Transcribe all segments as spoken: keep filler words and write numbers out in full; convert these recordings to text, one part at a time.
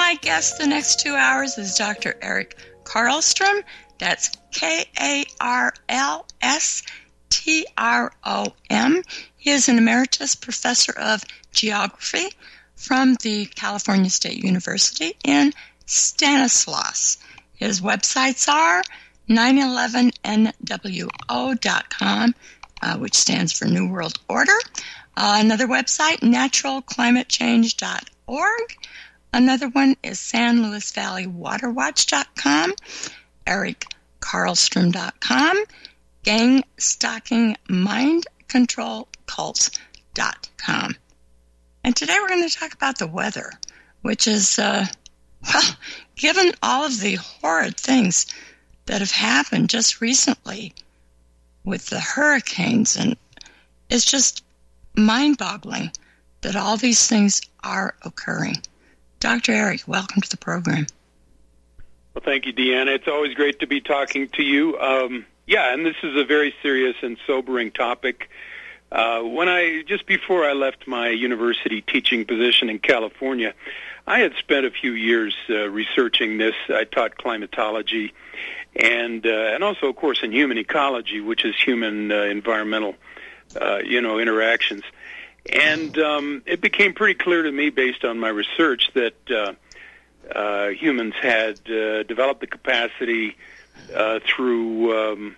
my guest the next two hours is Doctor Eric Karlstrom. That's K A R L S T R O M. He is an emeritus professor of geography from the California State University in Stanislaus. His websites are nine eleven N W O dot com, uh, which stands for New World Order. Uh, another website, natural climate change dot org. Another one is San Luis Valley Water Watch dot com, Eric Karlstrom dot com, Gang Stalking Mind Control Cults dot com. And today we're going to talk about the weather, which is, uh, well, given all of the horrid things that have happened just recently with the hurricanes, and it's just mind-boggling that all these things are occurring. Doctor Eric, welcome to the program. Well, thank you, Deanna. It's always great to be talking to you. Um, yeah, and this is a very serious and sobering topic. Uh, when I just before I left my university teaching position in California, I had spent a few years uh, researching this. I taught climatology and uh, and also, of course, in human ecology, which is human uh, environmental, uh, you know, interactions. And um, it became pretty clear to me, based on my research, that uh, uh, humans had uh, developed the capacity uh, through, um,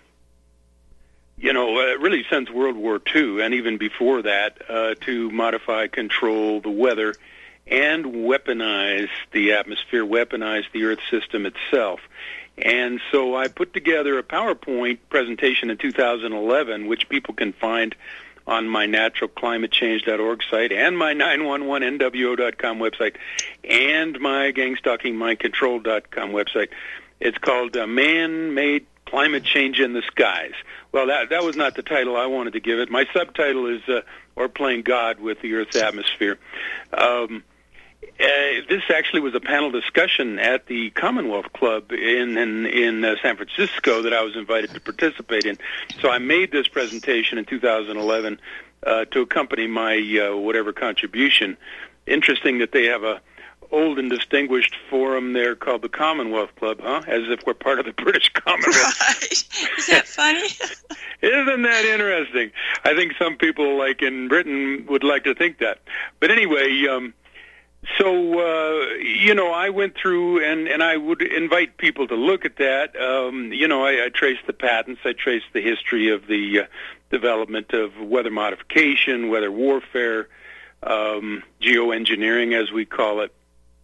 you know, uh, really since World War Two, and even before that, uh, to modify, control the weather, and weaponize the atmosphere, weaponize the Earth system itself. And so I put together a PowerPoint presentation in two thousand eleven, which people can find on my natural climate change dot org site and my nine one one N W O dot com website and my gang stalking mind control dot com website. It's called uh, Man-Made Climate Change in the Skies. Well, that that was not the title I wanted to give it. My subtitle is uh, Or Playing God with the Earth's Atmosphere. Um, uh, this actually was a panel discussion at the Commonwealth Club in in, in uh, San Francisco that I was invited to participate in. So I made this presentation in two thousand eleven uh, to accompany my uh, whatever contribution. Interesting that they have a old and distinguished forum there called the Commonwealth Club, huh? As if we're part of the British Commonwealth. Right. Is that funny? Isn't that interesting? I think some people, like in Britain, would like to think that. But anyway, um, so, uh, you know, I went through, and, and I would invite people to look at that. Um, you know, I, I traced the patents. I traced the history of the uh, development of weather modification, weather warfare, um, geoengineering, as we call it.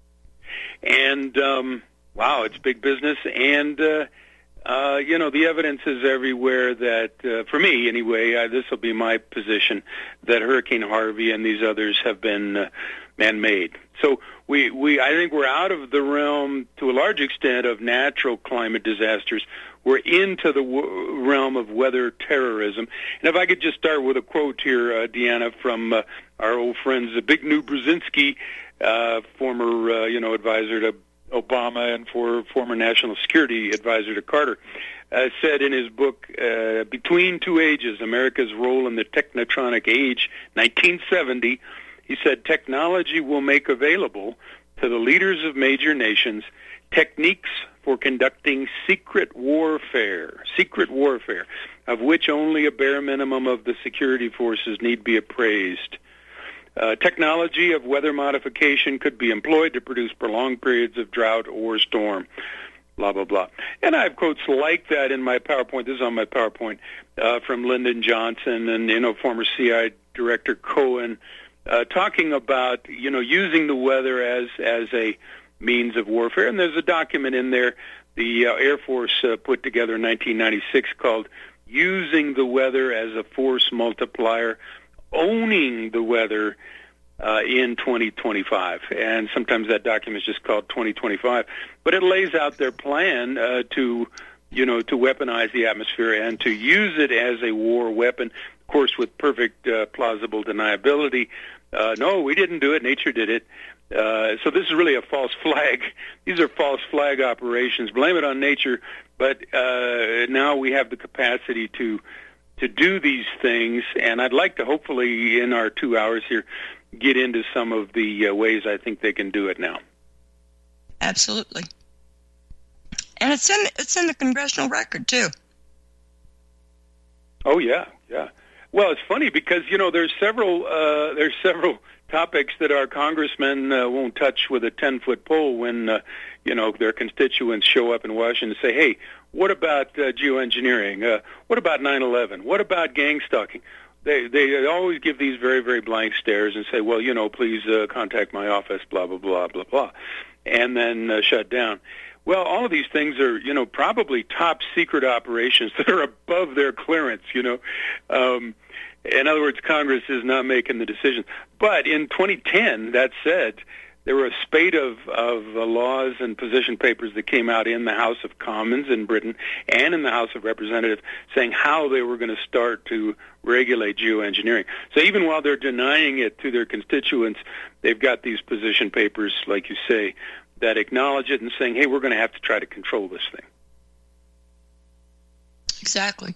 And, um, wow, it's big business. And, uh, uh, you know, the evidence is everywhere that, uh, for me anyway, uh, this will be my position, that Hurricane Harvey and these others have been uh, man-made. So we, we, I think we're out of the realm, to a large extent, of natural climate disasters. We're into the w- realm of weather terrorism. And if I could just start with a quote here, uh, Deanna, from uh, our old friends, uh, Zbigniew Brzezinski, uh, former, uh, you know, advisor to Obama and for former national security advisor to Carter, uh, said in his book, uh, Between Two Ages, America's Role in the Technotronic Age, nineteen seventy, he said, technology will make available to the leaders of major nations techniques for conducting secret warfare, secret warfare, of which only a bare minimum of the security forces need be appraised. Uh, technology of weather modification could be employed to produce prolonged periods of drought or storm, blah, blah, blah. And I have quotes like that in my PowerPoint. This is on my PowerPoint, uh, from Lyndon Johnson and, you know, former C I A Director Cohen, uh, talking about, you know, using the weather as, as a means of warfare. And there's a document in there the uh, Air Force uh, put together in nineteen ninety-six called Using the Weather as a Force Multiplier, Owning the Weather uh, in twenty twenty-five. And sometimes that document is just called twenty twenty-five. But it lays out their plan uh, to, you know, to weaponize the atmosphere and to use it as a war weapon, of course, with perfect uh, plausible deniability. Uh, no, we didn't do it. Nature did it. Uh, so this is really a false flag. These are false flag operations. Blame it on nature. But uh, now we have the capacity to to do these things, and I'd like to hopefully in our two hours here get into some of the uh, ways I think they can do it now. Absolutely. And it's in it's in the congressional record too. Oh yeah, yeah. Well, it's funny because you know there's several uh, there's several topics that our congressmen uh, won't touch with a ten-foot pole when uh, you know their constituents show up in Washington and say, "Hey, what about uh, geoengineering? Uh, what about nine eleven? What about gang stalking?" They they always give these very very blank stares and say, "Well, you know, please uh, contact my office." Blah blah blah blah blah, and then uh, shut down. Well, all of these things are, you know, probably top secret operations that are above their clearance, you know. Um, in other words, Congress is not making the decisions. But in twenty ten, that said, there were a spate of, of uh, laws and position papers that came out in the House of Commons in Britain and in the House of Representatives saying how they were going to start to regulate geoengineering. So even while they're denying it to their constituents, they've got these position papers, like you say, that acknowledge it and saying, hey, we're going to have to try to control this thing. Exactly.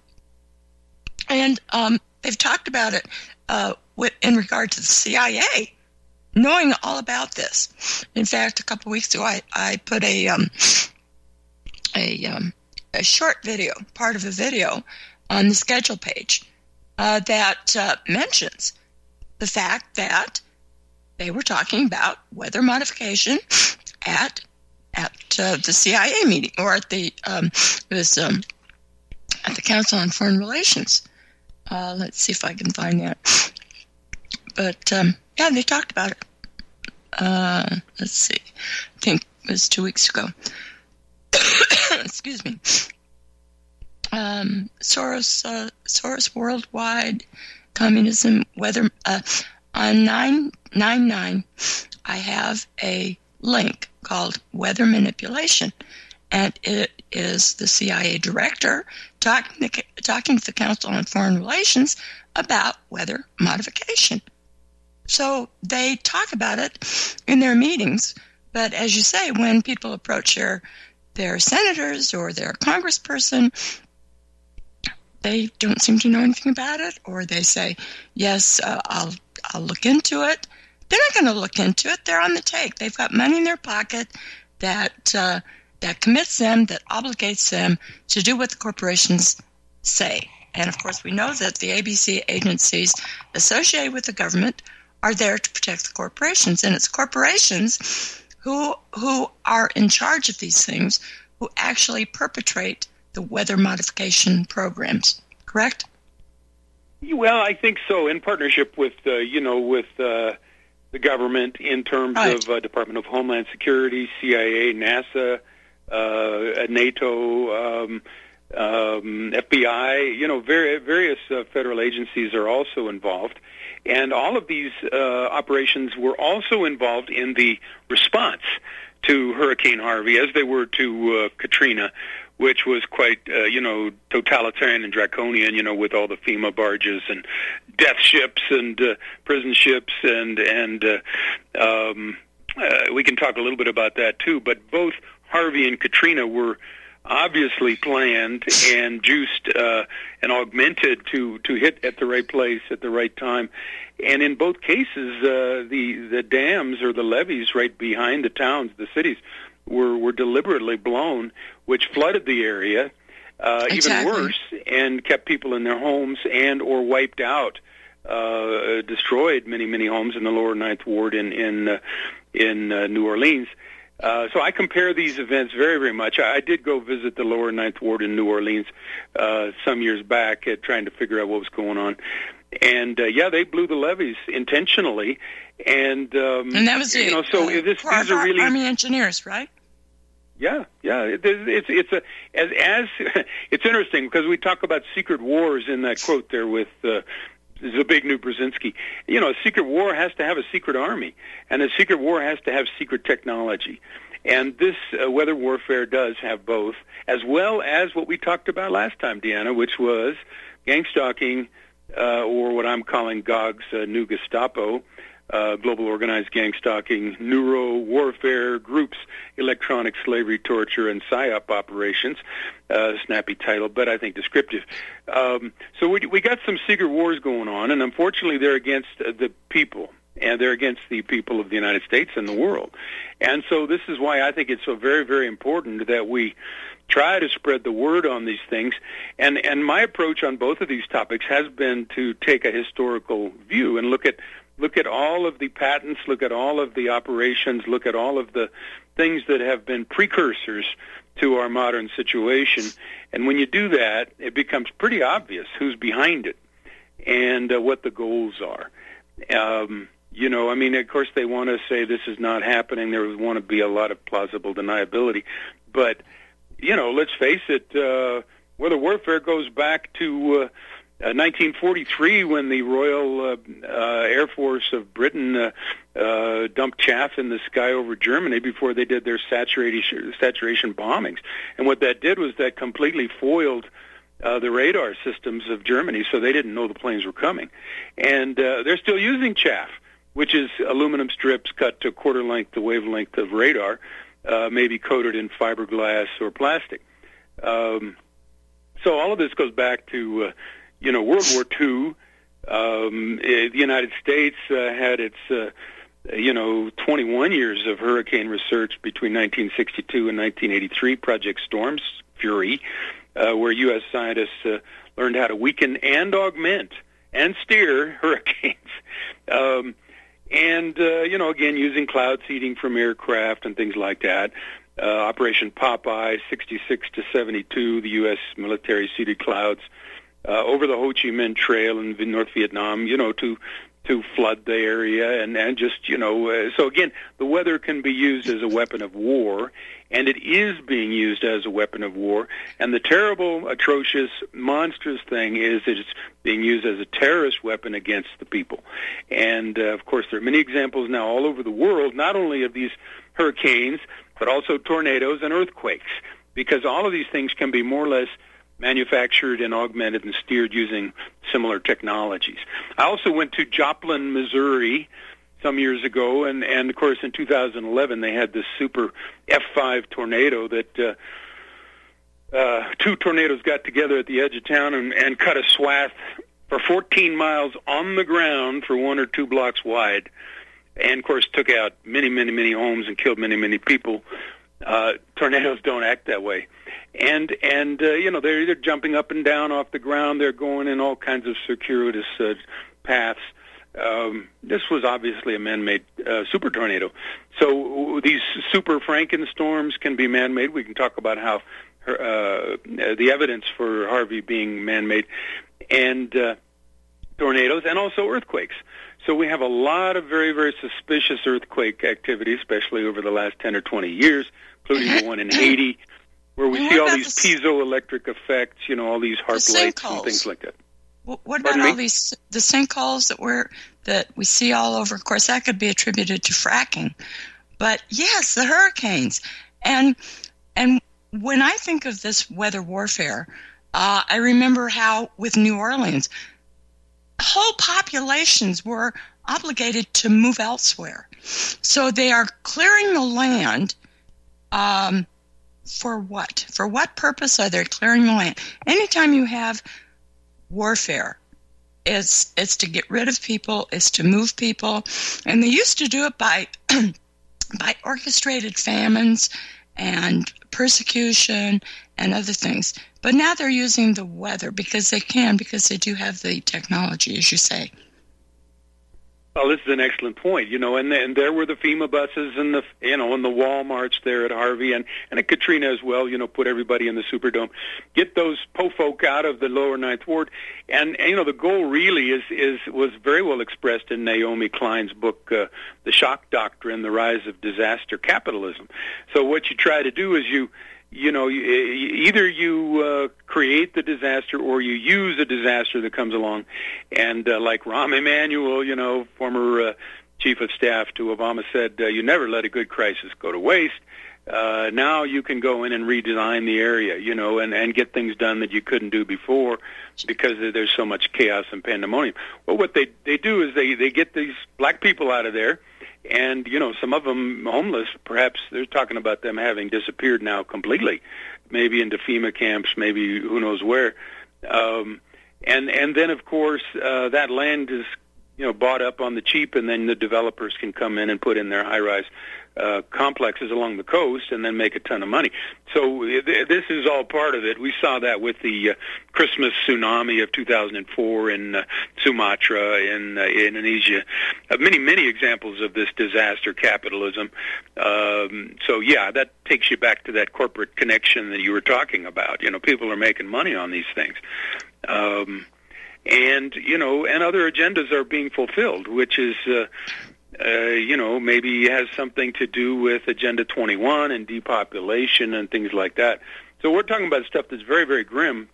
And um, they've talked about it uh, with, in regard to the C I A, knowing all about this. In fact, a couple of weeks ago, I, I put a, um, a, um, a short video, part of a video, on the schedule page uh, that uh, mentions the fact that they were talking about weather modification at at uh, the C I A meeting, or at the um, it was um, at the Council on Foreign Relations. Uh, let's see if I can find that. But um, yeah, they talked about it. Uh, let's see. I think it was two weeks ago. Excuse me. Um, Soros, uh, Soros Worldwide Communism Weather. Uh, on nine nine nine, I have a link called Weather Manipulation, and it is the C I A director talking to, talking to the Council on Foreign Relations about weather modification. So they talk about it in their meetings, but as you say, when people approach their, their senators or their congressperson, they don't seem to know anything about it, or they say, yes, uh, I'll I'll look into it. They're not going to look into it. They're on the take. They've got money in their pocket that uh, that commits them, that obligates them to do what the corporations say. And, of course, we know that the A B C agencies associated with the government are there to protect the corporations. And it's corporations who who are in charge of these things, who actually perpetrate the weather modification programs, correct? Well, I think so, in partnership with, uh, you know, with uh, the government in terms right. of uh, Department of Homeland Security, C I A, NASA, uh, NATO, um, um, F B I, you know, very, various uh, federal agencies are also involved. And all of these uh, operations were also involved in the response to Hurricane Harvey, as they were to uh, Katrina, which was quite, uh, you know, totalitarian and draconian, you know, with all the FEMA barges and death ships and uh, prison ships, and and uh, um, uh, we can talk a little bit about that too. But both Harvey and Katrina were obviously planned and juiced uh, and augmented to to hit at the right place at the right time. And in both cases, uh, the the dams or the levees right behind the towns, the cities, were were deliberately blown, which flooded the area uh, exactly. even worse, and kept people in their homes and or wiped out, uh, destroyed many many homes in the Lower Ninth Ward in in uh, in uh, New Orleans. Uh, so I compare these events very, very much. I, I did go visit the Lower Ninth Ward in New Orleans uh, some years back, uh, trying to figure out what was going on. And uh, yeah, they blew the levees intentionally, and um, and that was you it. know, so uh, this, these are really Army engineers, right? Yeah, yeah. It, it's it's a as as it's interesting because we talk about secret wars in that quote there with uh, Zbigniew Brzezinski. You know, a secret war has to have a secret army, and a secret war has to have secret technology. And this uh, weather warfare does have both, as well as what we talked about last time, Deanna, which was gang stalking, uh, or what I'm calling G O G's uh, new Gestapo, uh, global organized gang stalking, neuro warfare groups, electronic slavery, torture, and PSYOP operations. Uh, snappy title, but I think descriptive. Um, so we we got some secret wars going on, and unfortunately they're against uh, the people. and they're against the people of the United States and the world. And so this is why I think it's so very, very important that we try to spread the word on these things. And and my approach on both of these topics has been to take a historical view and look at look at all of the patents, look at all of the operations, look at all of the things that have been precursors to our modern situation. And when you do that, it becomes pretty obvious who's behind it and uh, what the goals are. Um, you know, I mean, of course, they want to say this is not happening. There want to be a lot of plausible deniability. But, you know, let's face it, uh, weather warfare goes back to uh, uh, nineteen forty-three when the Royal uh, uh, Air Force of Britain uh, uh, dumped chaff in the sky over Germany before they did their saturation, saturation bombings. And what that did was that completely foiled Uh, the radar systems of Germany, so they didn't know the planes were coming. And uh, they're still using chaff, which is aluminum strips cut to quarter length, the wavelength of radar, uh, maybe coated in fiberglass or plastic. Um, so all of this goes back to, uh, you know, World War Two. Um, eh, the United States uh, had its, uh, you know, twenty-one years of hurricane research between nineteen sixty-two and nineteen eighty-three, Project Storm Fury, Uh, where U S scientists uh, learned how to weaken and augment and steer hurricanes. Um, and, uh, you know, again, using cloud seeding from aircraft and things like that. Uh, Operation Popeye, sixty-six to seventy-two, the U S military seeded clouds uh, over the Ho Chi Minh Trail in North Vietnam, you know, to to flood the area and, and just, you know, uh, so again, the weather can be used as a weapon of war, and it is being used as a weapon of war. And the terrible, atrocious, monstrous thing is that it's being used as a terrorist weapon against the people. And, uh, of course, there are many examples now all over the world, not only of these hurricanes, but also tornadoes and earthquakes, because all of these things can be more or less manufactured and augmented and steered using similar technologies. I also went to Joplin, Missouri, some years ago, and, and of course in two thousand eleven they had this super F five tornado that uh, uh, two tornadoes got together at the edge of town and, and cut a swath for fourteen miles on the ground for one or two blocks wide, and of course took out many, many, many homes and killed many, many people. Uh, tornadoes don't act that way. And, and uh, you know, they're either jumping up and down off the ground, they're going in all kinds of circuitous uh, paths. Um, this was obviously a man-made uh, super tornado. So these super Frankenstorms can be man-made. We can talk about how uh, the evidence for Harvey being man-made, and uh, tornadoes, and also earthquakes. So we have a lot of very, very suspicious earthquake activity, especially over the last ten or twenty years, including the one in Haiti, where we see all these the, piezoelectric effects, you know, all these harp the lights and things like that. What Pardon about me? all these, the sinkholes that we're, that we see all over? Of course, that could be attributed to fracking. But yes, the hurricanes. And, and when I think of this weather warfare, uh, I remember how with New Orleans, whole populations were obligated to move elsewhere. So they are clearing the land um, for what? For what purpose are they clearing the land? Anytime you have warfare, it's, it's to get rid of people, it's to move people. And they used to do it by, by orchestrated famines and persecution and other things. But now they're using the weather because they can, because they do have the technology, as you say. Well, this is an excellent point, you know, and, and there were the FEMA buses and the, you know, and the Walmarts there at Harvey and, and at Katrina as well, you know, put everybody in the Superdome, get those po folk out of the lower Ninth Ward. And, and you know, the goal really is, is, was very well expressed in Naomi Klein's book, uh, The Shock Doctrine, The Rise of Disaster Capitalism. So what you try to do is you, you know, either you uh, create the disaster or you use a disaster that comes along. And uh, like Rahm Emanuel, you know, former uh, chief of staff to Obama, said, uh, you never let a good crisis go to waste. Uh, now you can go in and redesign the area, you know, and, and get things done that you couldn't do before because there's so much chaos and pandemonium. Well, what they, they do is they, they get these black people out of there. And, you know, some of them homeless, perhaps they're talking about them having disappeared now completely, maybe into FEMA camps, maybe who knows where. Um, and and then, of course, uh, that land is you know, bought up on the cheap, and then the developers can come in and put in their high-rise uh, complexes along the coast and then make a ton of money. So th- this is all part of it. We saw that with the uh, Christmas tsunami of two thousand four in uh, Sumatra, in uh, Indonesia. Uh, many, many examples of this disaster capitalism. Um, so, yeah, that takes you back to that corporate connection that you were talking about. You know, people are making money on these things. Um, and, you know, and other agendas are being fulfilled, which is... Uh, Uh, you know, maybe has something to do with Agenda twenty-one and depopulation and things like that. So we're talking about stuff that's very, very grim.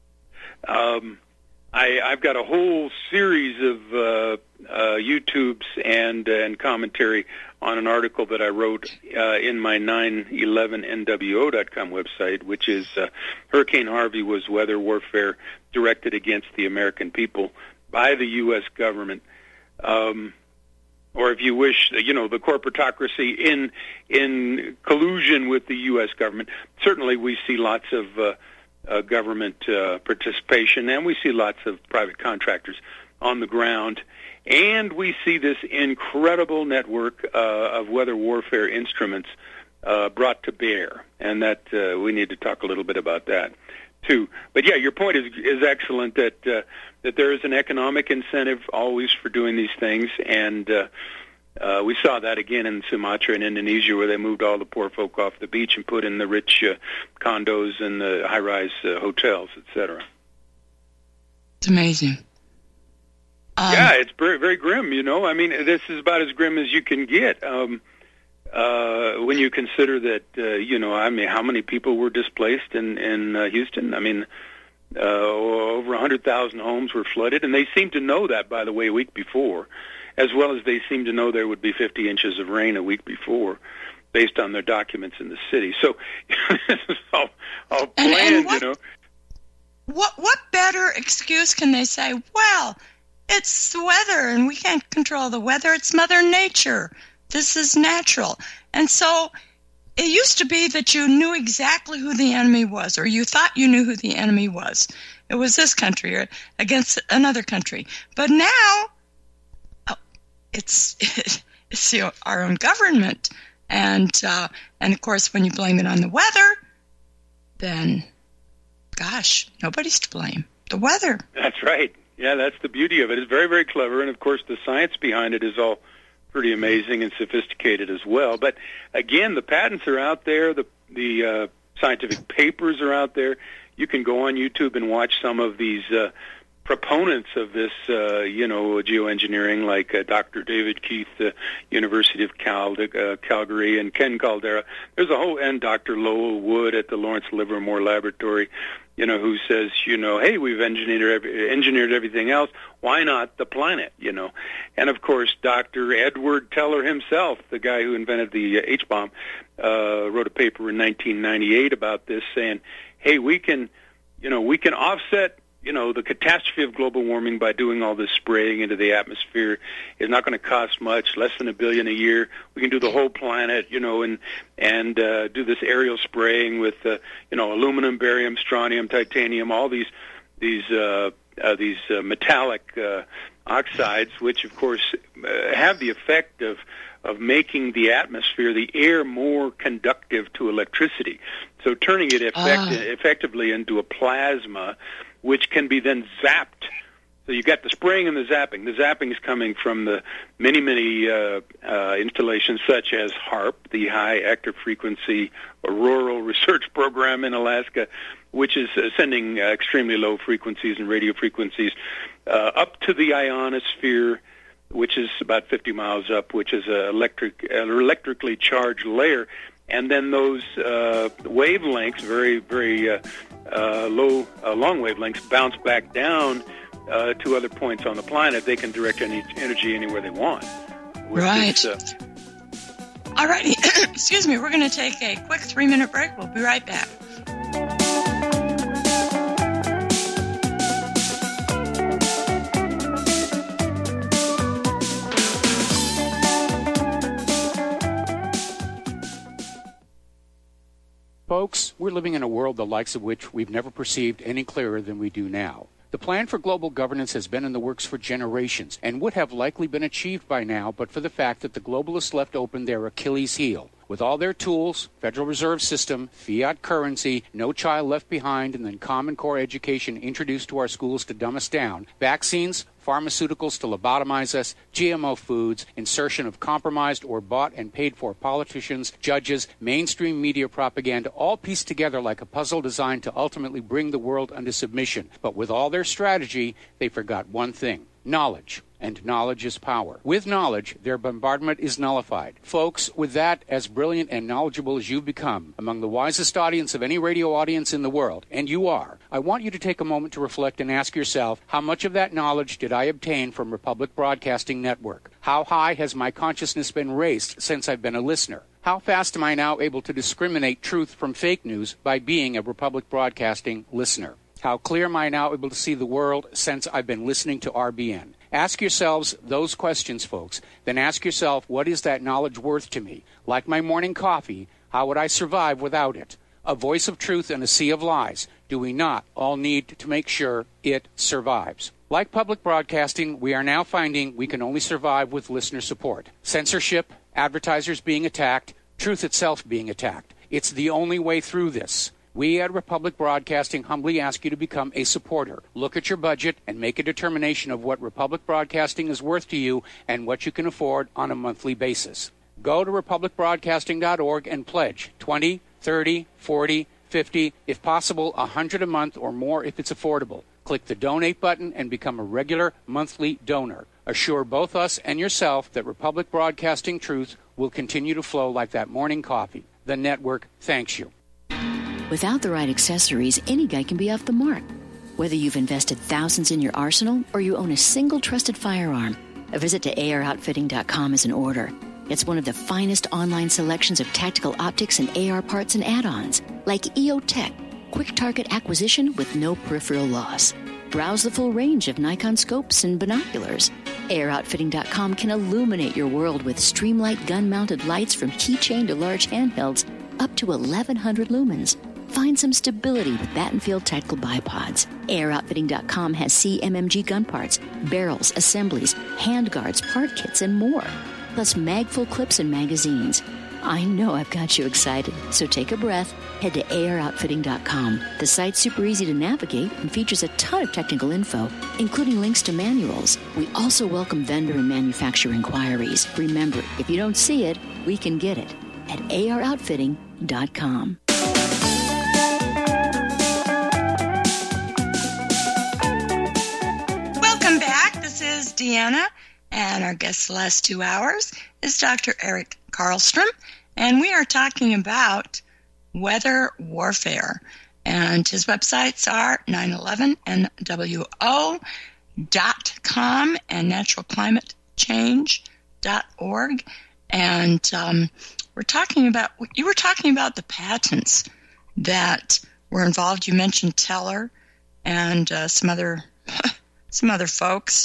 Um, I, I've got a whole series of uh, uh, YouTubes and uh, and commentary on an article that I wrote uh, in my nine eleven N W O dot com website, which is uh, Hurricane Harvey was weather warfare directed against the American people by the U S government. Um, or if you wish, you know, the corporatocracy in in collusion with the U S government. Certainly we see lots of uh, uh, government uh, participation, and we see lots of private contractors on the ground, and we see this incredible network uh, of weather warfare instruments uh, brought to bear, and that uh, we need to talk a little bit about that too. But yeah, your point is is excellent, that uh, that there is an economic incentive always for doing these things, and uh, uh, we saw that again in Sumatra and Indonesia, where they moved all the poor folk off the beach and put in the rich uh, condos and the high-rise uh, hotels, et cetera. It's amazing. Um, yeah, it's very, very grim, you know. I mean, this is about as grim as you can get. Um, uh, when you consider that, uh, you know, I mean, how many people were displaced in, in uh, Houston? I mean, uh, over one hundred thousand homes were flooded, and they seemed to know that, by the way, a week before, as well as they seemed to know there would be fifty inches of rain a week before, based on their documents in the city. So this is all, all planned, and, and what, you know. What, what better excuse can they say? Well, it's the weather, and we can't control the weather. It's Mother Nature. This is natural. And so it used to be that you knew exactly who the enemy was, or you thought you knew who the enemy was. It was this country or against another country. But now oh, it's it's you know, our own government. And, uh, and, of course, when you blame it on the weather, then, gosh, nobody's to blame. The weather. That's right. Yeah, that's the beauty of it. It's very, very clever, and, of course, the science behind it is all pretty amazing and sophisticated as well. But, again, the patents are out there. The, the uh, scientific papers are out there. You can go on YouTube and watch some of these uh, proponents of this, uh, you know, geoengineering, like uh, Doctor David Keith, uh, University of Cal, uh, Calgary, and Ken Caldera. There's a whole, and Doctor Lowell Wood at the Lawrence Livermore Laboratory, you know, who says, you know, hey, we've engineered every, engineered everything else. Why not the planet, you know? And, of course, Doctor Edward Teller himself, the guy who invented the uh, H-bomb, uh, wrote a paper in nineteen ninety-eight about this, saying, hey, we can, you know, we can offset, you know, the catastrophe of global warming by doing all this spraying into the atmosphere. It's not going to cost much, less than a billion a year. We can do the whole planet, you know, and and uh, do this aerial spraying with, uh, you know, aluminum, barium, strontium, titanium, all these these uh, uh, these uh, metallic uh, oxides, which of course uh, have the effect of of making the atmosphere, the air, more conductive to electricity. So turning it effect- ah. effectively into a plasma, which can be then zapped. So you got the spraying and the zapping. The zapping is coming from the many, many uh, uh, installations such as HAARP, the High Active Frequency Auroral Research Program in Alaska, which is uh, sending uh, extremely low frequencies and radio frequencies uh, up to the ionosphere, which is about fifty miles up, which is an electric, uh, electrically charged layer. And then those uh, wavelengths, very, very uh, uh, low, uh, long wavelengths, bounce back down uh, to other points on the planet. They can direct any energy anywhere they want. Right. This, uh, All righty. Excuse me. We're going to take a quick three-minute break. We'll be right back. Folks, we're living in a world the likes of which we've never perceived any clearer than we do now. The plan for global governance has been in the works for generations and would have likely been achieved by now but for the fact that the globalists left open their Achilles heel. With all their tools, Federal Reserve System, fiat currency, no child left behind, and then Common Core education introduced to our schools to dumb us down, vaccines, pharmaceuticals to lobotomize us, G M O foods, insertion of compromised or bought and paid for politicians, judges, mainstream media propaganda, all pieced together like a puzzle designed to ultimately bring the world under submission. But with all their strategy, they forgot one thing: knowledge. And knowledge is power. With knowledge, their bombardment is nullified. Folks, with that, as brilliant and knowledgeable as you've become, among the wisest audience of any radio audience in the world, and you are, I want you to take a moment to reflect and ask yourself, how much of that knowledge did I obtain from Republic Broadcasting Network? How high has my consciousness been raised since I've been a listener? How fast am I now able to discriminate truth from fake news by being a Republic Broadcasting listener? How clear am I now able to see the world since I've been listening to R B N? Ask yourselves those questions, folks. Then ask yourself, what is that knowledge worth to me? Like my morning coffee, how would I survive without it? A voice of truth in a sea of lies. Do we not all need to make sure it survives? Like public broadcasting, we are now finding we can only survive with listener support. Censorship, advertisers being attacked, truth itself being attacked. It's the only way through this. We at Republic Broadcasting humbly ask you to become a supporter. Look at your budget and make a determination of what Republic Broadcasting is worth to you and what you can afford on a monthly basis. Go to republic broadcasting dot org and pledge twenty, thirty, forty, fifty, if possible one hundred a month or more if it's affordable. Click the donate button and become a regular monthly donor. Assure both us and yourself that Republic Broadcasting truth will continue to flow like that morning coffee. The network thanks you. Without the right accessories, any guy can be off the mark. Whether you've invested thousands in your arsenal or you own a single trusted firearm, a visit to A R outfitting dot com is in order. It's one of the finest online selections of tactical optics and A R parts and add-ons, like E O Tech, quick target acquisition with no peripheral loss. Browse the full range of Nikon scopes and binoculars. A R outfitting dot com can illuminate your world with Streamlight gun-mounted lights from keychain to large handhelds up to eleven hundred lumens. Find some stability with Battenfield Tactical Bipods. A R outfitting dot com has C M M G gun parts, barrels, assemblies, handguards, part kits, and more. Plus mag-full clips and magazines. I know I've got you excited, so take a breath. Head to A R outfitting dot com. The site's super easy to navigate and features a ton of technical info, including links to manuals. We also welcome vendor and manufacturer inquiries. Remember, if you don't see it, we can get it at A R outfitting dot com. This is Deanna, and our guest the last two hours is Doctor Eric Karlstrom, and we are talking about weather warfare. And his websites are nine eleven N W O dot com and natural climate change dot org. And um, we're talking about, you were talking about the patents that were involved. You mentioned Teller and uh, some other some other folks.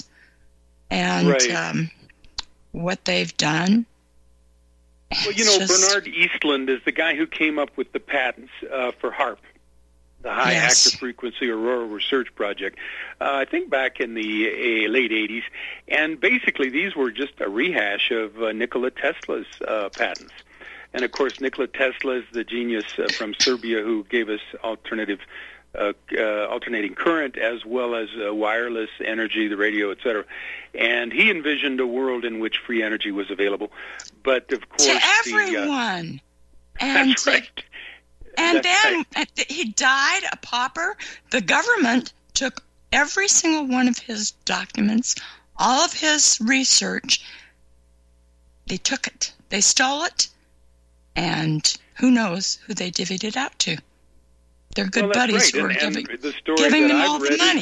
And right. um, what they've done. Well, you know, just... Bernard Eastland is the guy who came up with the patents uh, for HAARP, the High yes. Active Frequency Aurora Research Project, uh, I think back in the uh, late eighties. And basically, these were just a rehash of uh, Nikola Tesla's uh, patents. And, of course, Nikola Tesla is the genius uh, from Serbia who gave us alternative Uh, uh, alternating current as well as uh, wireless energy, the radio, et cetera. And he envisioned a world in which free energy was available. But, of course... To everyone. The, uh, and that's right. And that's then right. he died a pauper. The government took every single one of his documents, all of his research. They took it. They stole it. And who knows who they divvied it out to. They're good well, that's buddies right. who are and, giving, and the story giving that them I've all the read money.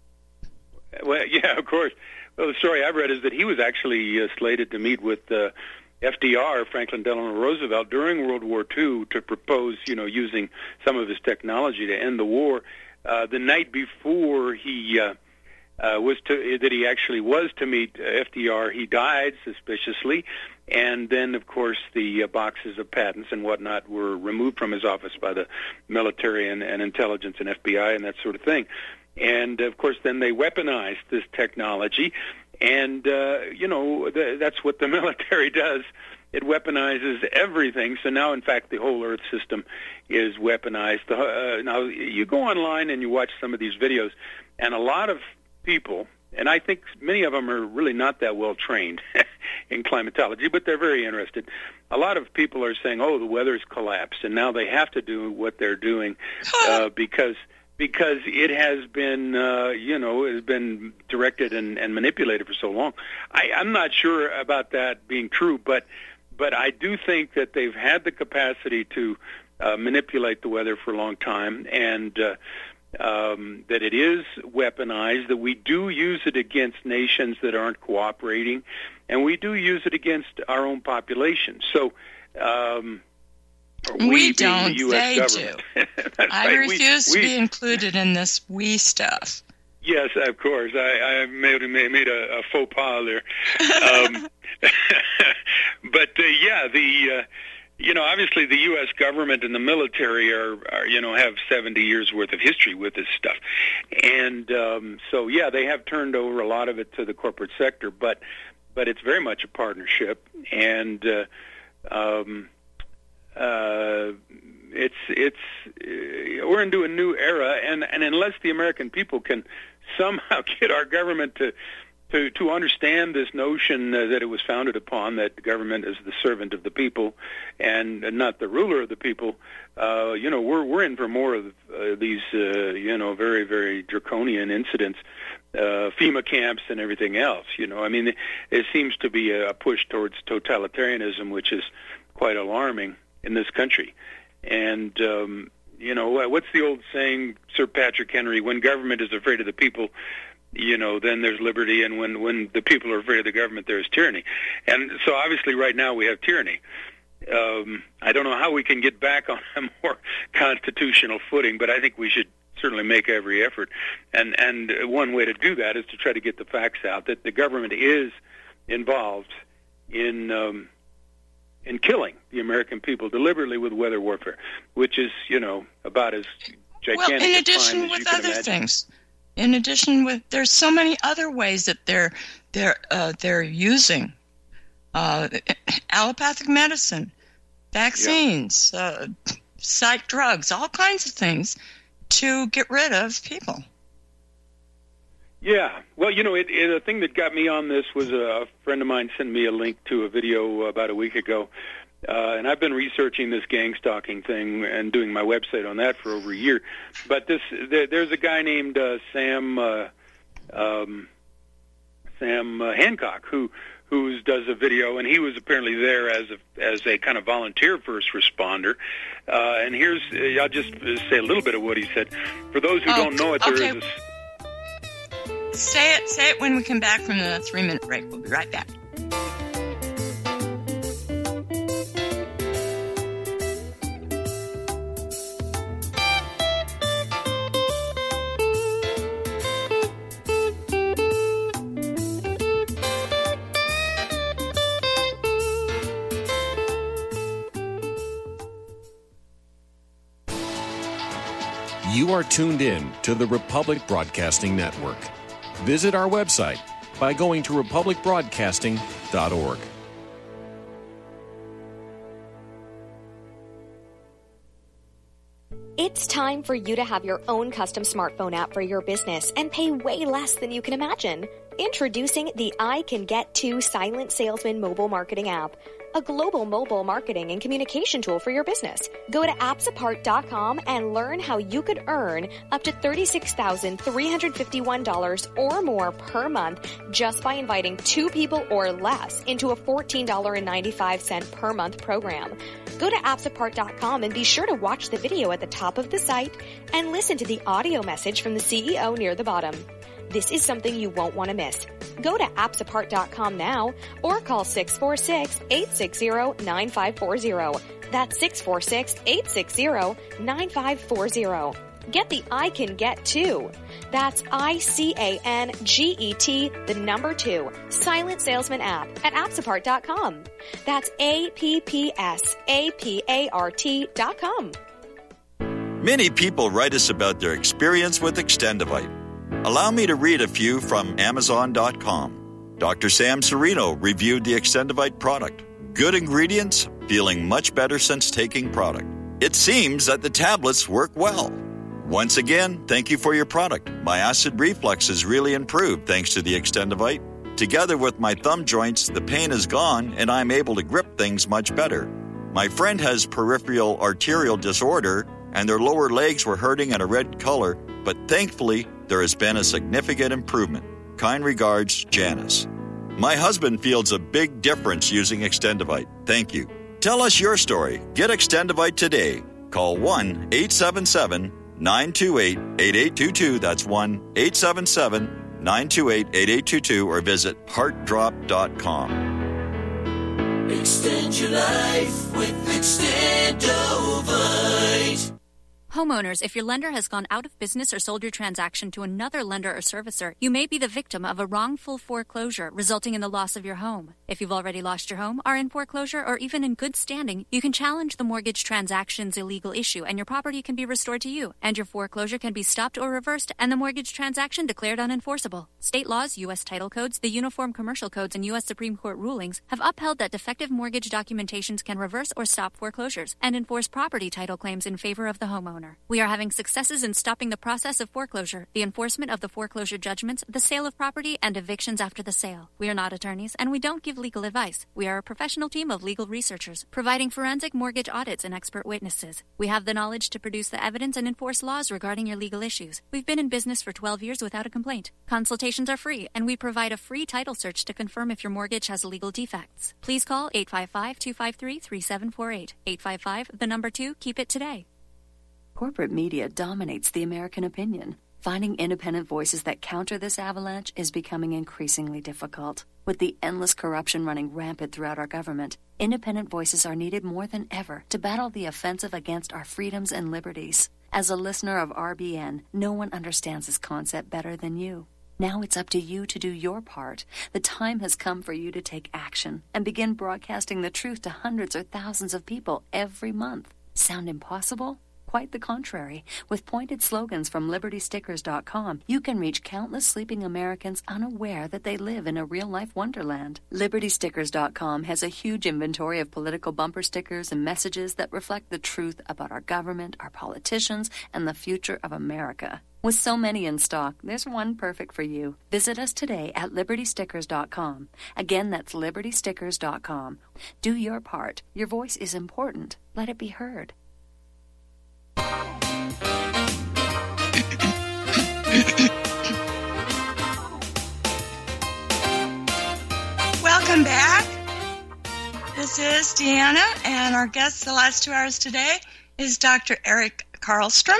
Is, well, yeah, of course. Well, the story I've read is that he was actually uh, slated to meet with uh, F D R, Franklin Delano Roosevelt, during World War Two to propose, you know, using some of his technology to end the war. Uh, the night before he uh, uh, was to that he actually was to meet uh, F D R, he died suspiciously. And then, of course, the uh, boxes of patents and whatnot were removed from his office by the military and, and intelligence and F B I and that sort of thing. And, of course, then they weaponized this technology. And, uh, you know, th- that's what the military does. It weaponizes everything. So now, in fact, the whole Earth system is weaponized. Uh, now, you go online and you watch some of these videos, and a lot of people, and I think many of them are really not that well trained in climatology, but they're very interested. A lot of people are saying, oh, the weather's collapsed, and now they have to do what they're doing uh, because because it has been, uh, you know, it has been directed and, and manipulated for so long. I, I'm not sure about that being true, but but I do think that they've had the capacity to uh, manipulate the weather for a long time, and uh, um, that it is weaponized, that we do use it against nations that aren't cooperating, and we do use it against our own population. So um, we, we don't, the U S they government. do. I right. refuse we, to we, be included in this we stuff. Yes, of course. I, I made, made a, a faux pas there. Um, but, uh, yeah, the... Uh, You know, obviously the U S government and the military are, are, you know, have seventy years worth of history with this stuff. And um, so, yeah, they have turned over a lot of it to the corporate sector, but but it's very much a partnership. And uh, um, uh, it's, it's uh, we're into a new era, and, and unless the American people can somehow get our government to To, to understand this notion uh, that it was founded upon, that the government is the servant of the people and, and not the ruler of the people, uh, you know, we're we're in for more of uh, these, uh, you know, very, very draconian incidents, uh, FEMA camps and everything else. You know, I mean, it, it seems to be a push towards totalitarianism, which is quite alarming in this country. And, um, you know, what's the old saying, Sir Patrick Henry, when government is afraid of the people, you know, then there's liberty, and when, when the people are afraid of the government, there's tyranny. And so obviously right now we have tyranny. Um, I don't know how we can get back on a more constitutional footing, but I think we should certainly make every effort. And, and one way to do that is to try to get the facts out, that the government is involved in um, in killing the American people deliberately with weather warfare, which is, you know, about as gigantic well, in a addition crime as with you can other imagine. things. In addition, with there's so many other ways that they're they're uh, they're using uh, allopathic medicine, vaccines, yeah. uh, psych drugs, all kinds of things to get rid of people. Yeah, well, you know, it, it, the thing that got me on this was a friend of mine sent me a link to a video about a week ago. Uh, and I've been researching this gang stalking thing and doing my website on that for over a year. But this, there, there's a guy named uh, Sam uh, um, Sam uh, Hancock who who does a video, and he was apparently there as a as a kind of volunteer first responder. Uh, and here's uh, I'll just say a little bit of what he said. For those who oh, don't know it, there okay. is. A... Say it. Say it when we come back from the three-minute break. We'll be right back. You are tuned in to the Republic Broadcasting Network. Visit our website by going to republic broadcasting dot org. It's time for you to have your own custom smartphone app for your business and pay way less than you can imagine. Introducing the I Can Get To Silent Salesman mobile marketing app, a global mobile marketing and communication tool for your business. Go to apps apart dot com and learn how you could earn up to thirty-six thousand three hundred fifty-one dollars or more per month just by inviting two people or less into a fourteen dollars and ninety-five cents per month program. Go to apps apart dot com and be sure to watch the video at the top of the site and listen to the audio message from the C E O near the bottom. This is something you won't want to miss. Go to apps apart dot com now or call six four six, eight six zero, nine five four zero. That's six four six, eight six zero, nine five four zero. Get the I Can Get To. That's I C A N G E T, the number two, Silent Salesman app at apps apart dot com. That's A P P S A P A R T dot com. Many people write us about their experience with Extendivite. Allow me to read a few from Amazon dot com. Doctor Sam Serino reviewed the Extendivite product. Good ingredients, feeling much better since taking product. It seems that the tablets work well. Once again, thank you for your product. My acid reflux has really improved thanks to the Extendivite. Together with my thumb joints, the pain is gone and I'm able to grip things much better. My friend has peripheral arterial disorder and their lower legs were hurting in a red color, but thankfully there has been a significant improvement. Kind regards, Janice. My husband feels a big difference using Extendivite. Thank you. Tell us your story. Get Extendivite today. Call one eight seven seven, nine two eight, eight eight two two. That's one eight seven seven, nine two eight, eight eight two two or visit heart drop dot com. Extend your life with Extendivite. Homeowners, if your lender has gone out of business or sold your transaction to another lender or servicer, you may be the victim of a wrongful foreclosure resulting in the loss of your home. If you've already lost your home, are in foreclosure, or even in good standing, you can challenge the mortgage transaction's illegal issue and your property can be restored to you, and your foreclosure can be stopped or reversed and the mortgage transaction declared unenforceable. State laws, U S title codes, the Uniform Commercial Codes, and U S Supreme Court rulings have upheld that defective mortgage documentations can reverse or stop foreclosures and enforce property title claims in favor of the homeowner. We are having successes in stopping the process of foreclosure, the enforcement of the foreclosure judgments, the sale of property, and evictions after the sale. We are not attorneys, and we don't give legal advice. We are a professional team of legal researchers, providing forensic mortgage audits and expert witnesses. We have the knowledge to produce the evidence and enforce laws regarding your legal issues. We've been in business for twelve years without a complaint. Consultations are free, and we provide a free title search to confirm if your mortgage has legal defects. Please call eight five five, two five three, three seven four eight. eight five five, the number two, keep it today. Corporate media dominates the American opinion. Finding independent voices that counter this avalanche is becoming increasingly difficult. With the endless corruption running rampant throughout our government, independent voices are needed more than ever to battle the offensive against our freedoms and liberties. As a listener of R B N, no one understands this concept better than you. Now it's up to you to do your part. The time has come for you to take action and begin broadcasting the truth to hundreds or thousands of people every month. Sound impossible? Quite the contrary. With pointed slogans from Liberty Stickers dot com, you can reach countless sleeping Americans unaware that they live in a real-life wonderland. Liberty Stickers dot com has a huge inventory of political bumper stickers and messages that reflect the truth about our government, our politicians, and the future of America. With so many in stock, there's one perfect for you. Visit us today at Liberty Stickers dot com. Again, that's Liberty Stickers dot com. Do your part. Your voice is important. Let it be heard. Welcome back. This is Deanna, and our guest the last two hours today is Doctor Eric Karlstrom,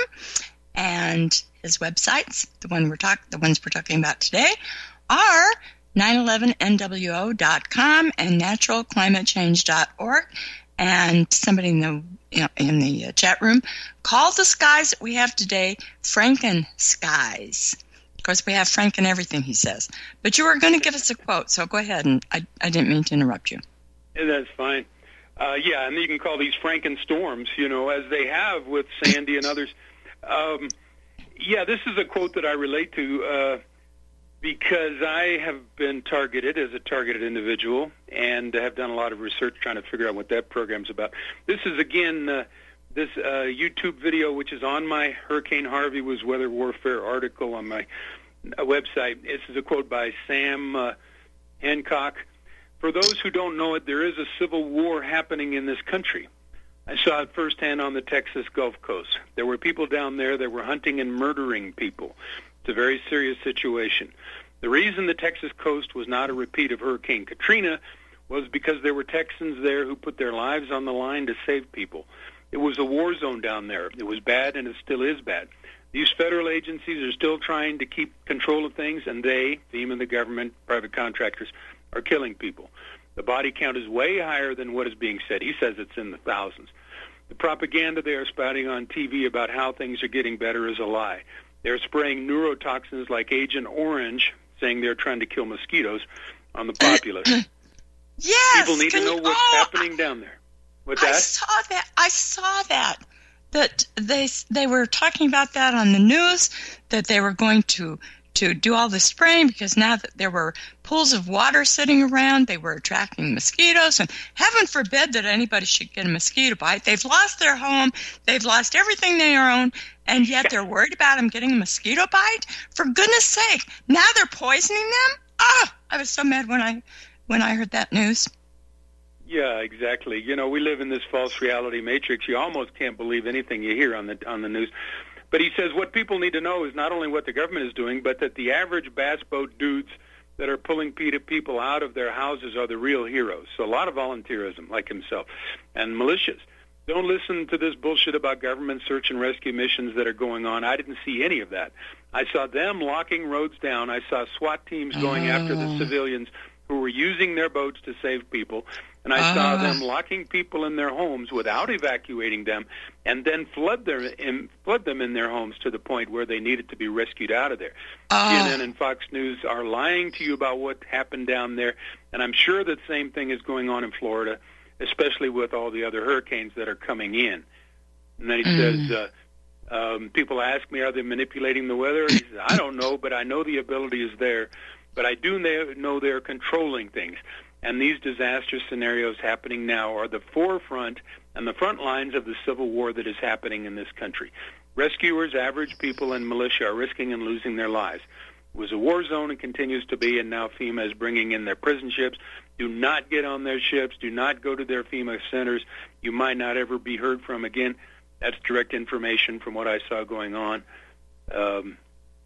and his websites, the one we're talk, the ones we're talking about today, are nine eleven N W O dot com and natural climate change dot org. And somebody in the you know, in the chat room called the skies that we have today Franken skies. Of course, we have Frank in everything, he says. But you were going to give us a quote, so go ahead. And I, I didn't mean to interrupt you. Yeah, that's fine. Uh, yeah, and you can call these Franken storms, you know, as they have with Sandy and others. Um, yeah, this is a quote that I relate to uh, because I have been targeted as a targeted individual and have done a lot of research trying to figure out what that program's about. This is, again, uh, this uh, YouTube video, which is on my Hurricane Harvey was Weather Warfare article on my uh, website. This is a quote by Sam uh, Hancock. For those who don't know it, there is a civil war happening in this country. I saw it firsthand on the Texas Gulf Coast. There were people down there that were hunting and murdering people. It's a very serious situation. The reason the Texas coast was not a repeat of Hurricane Katrina was because there were Texans there who put their lives on the line to save people. It was a war zone down there. It was bad, and it still is bad. These federal agencies are still trying to keep control of things, and they, FEMA, the government, private contractors, are killing people. The body count is way higher than what is being said. He says it's in the thousands. The propaganda they are spouting on T V about how things are getting better is a lie. They're spraying neurotoxins like Agent Orange, saying they're trying to kill mosquitoes on the populace. Yes. People need to know you, what's oh, happening down there. What's I that? saw that. I saw that. That they they were talking about that on the news, that they were going to to do all the spraying because now that there were pools of water sitting around, they were attracting mosquitoes. And heaven forbid that anybody should get a mosquito bite. They've lost their home. They've lost everything they own. And yet they're worried about them getting a mosquito bite? For goodness sake, now they're poisoning them? Ah, I was so mad when I when I heard that news. Yeah, exactly. You know, we live in this false reality matrix. You almost can't believe anything you hear on the on the news. But he says what people need to know is not only what the government is doing, but that the average bass boat dudes that are pulling people out of their houses are the real heroes. So a lot of volunteerism, like himself, and militias. Don't listen to this bullshit about government search and rescue missions that are going on. I didn't see any of that. I saw them locking roads down. I saw SWAT teams going oh. after the civilians who were using their boats to save people. And I oh. saw them locking people in their homes without evacuating them, and then flood their in, flood them in their homes to the point where they needed to be rescued out of there. Oh. C N N and Fox News are lying to you about what happened down there, and I'm sure the same thing is going on in Florida, especially with all the other hurricanes that are coming in. And then he mm. says, uh, um, people ask me, are they manipulating the weather? He says, I don't know, but I know the ability is there. But I do know they're controlling things. And these disaster scenarios happening now are the forefront and the front lines of the civil war that is happening in this country. Rescuers, average people, and militia are risking and losing their lives. It was a war zone and continues to be, and now FEMA is bringing in their prison ships. Do not get on their ships. Do not go to their FEMA centers. You might not ever be heard from again. That's direct information from what I saw going on. Um,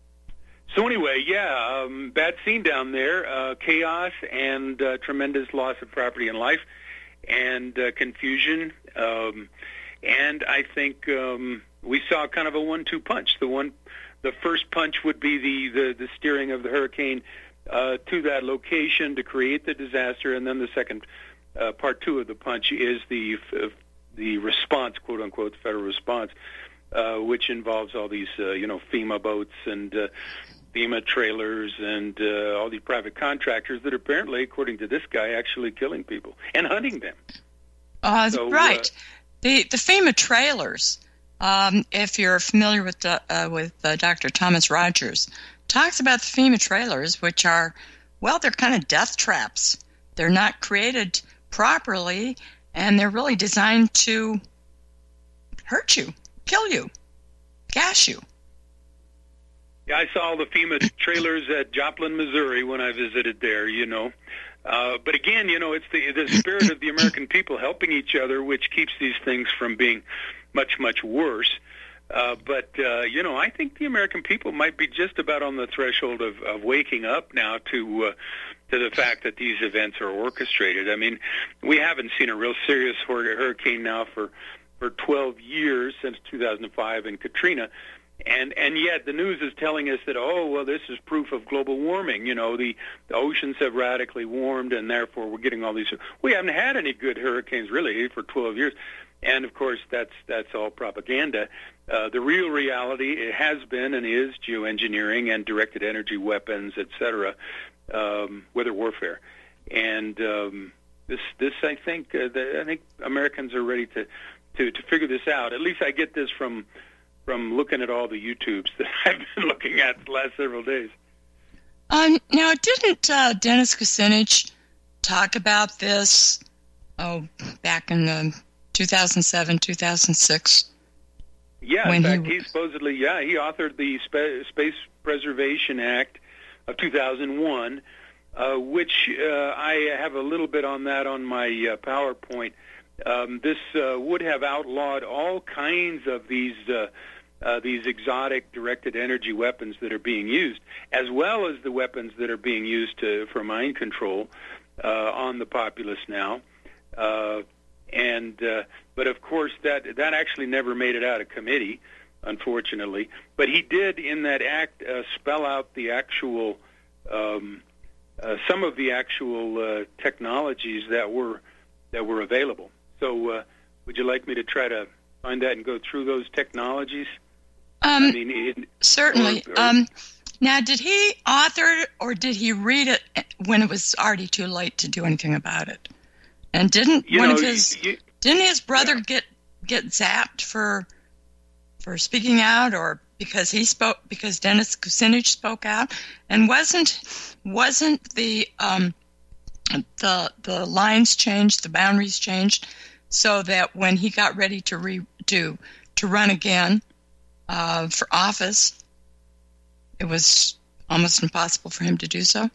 So anyway, yeah, um, bad scene down there, uh, chaos and uh, tremendous loss of property and life and uh, confusion. Um, and I think um, we saw kind of a one two punch. The one, the first punch would be the, the, the steering of the hurricane uh, to that location to create the disaster, and then the second uh, part two of the punch is the uh, the response, quote unquote, federal response, uh, which involves all these uh, you know FEMA boats and uh, FEMA trailers and uh, all these private contractors that are apparently, according to this guy, actually killing people and hunting them. Uh, so, right. Uh, the the FEMA trailers, um, if you're familiar with the, uh, with uh, Doctor Thomas Rogers, talks about the FEMA trailers, which are, well, they're kind of death traps. They're not created properly, and they're really designed to hurt you, kill you, gas you. Yeah, I saw the FEMA trailers at Joplin, Missouri when I visited there, you know. Uh, but again, you know, it's the, the spirit of the American people helping each other which keeps these things from being much, much worse. Uh, but, uh, you know, I think the American people might be just about on the threshold of, of waking up now to uh, to the fact that these events are orchestrated. I mean, we haven't seen a real serious hurricane now for, for twelve years, since two thousand five and Katrina. And and yet the news is telling us that, oh, well, this is proof of global warming. You know, the, the oceans have radically warmed, and therefore we're getting all these. We haven't had any good hurricanes, really, for twelve years. And, of course, that's that's all propaganda. Uh, the real reality, it has been and is geoengineering and directed energy weapons, et cetera, um, weather warfare. And um, this, this I think, uh, the, I think Americans are ready to, to, to figure this out. At least I get this from... from looking at all the YouTubes that I've been looking at the last several days. Um, now, didn't uh, Dennis Kucinich talk about this, oh, back in the two thousand seven, two thousand six? Yeah, in fact, he, he supposedly, yeah, he authored the Sp- Space Preservation Act of two thousand one, uh, which uh, I have a little bit on that on my uh, PowerPoint. Um, this uh, would have outlawed all kinds of these uh, uh, these exotic directed energy weapons that are being used, as well as the weapons that are being used to, for mind control uh, on the populace now. Uh, and uh, but of course that that actually never made it out of committee, unfortunately. But he did in that act uh, spell out the actual um, uh, some of the actual uh, technologies that were that were available. So uh, would you like me to try to find that and go through those technologies? Um, I mean, it, certainly. Or, or, um, now, did he author it, or did he read it when it was already too late to do anything about it? And didn't you one know, of his you, didn't his brother yeah. get get zapped for for speaking out, or because he spoke, because Dennis Kucinich spoke out, and wasn't wasn't the um, the the lines changed, the boundaries changed, so that when he got ready to re, to to run again uh, for office, it was almost impossible for him to do so?